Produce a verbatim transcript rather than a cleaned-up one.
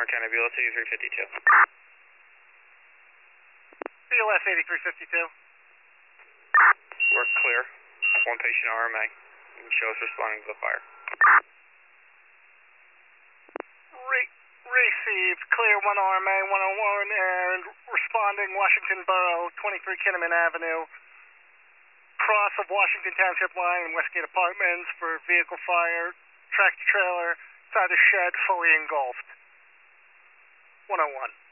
Orange County, B L S eighty-three fifty-two. B L S eighty-three fifty-two. We're clear. One patient R M A. You can show us responding to the fire. Re- received. Clear one R M A one oh one and responding Washington Borough, twenty-three Kinnaman Avenue. Cross of Washington Township line and Westgate Apartments for vehicle fire. Tractor trailer inside the shed fully engulfed. one oh one.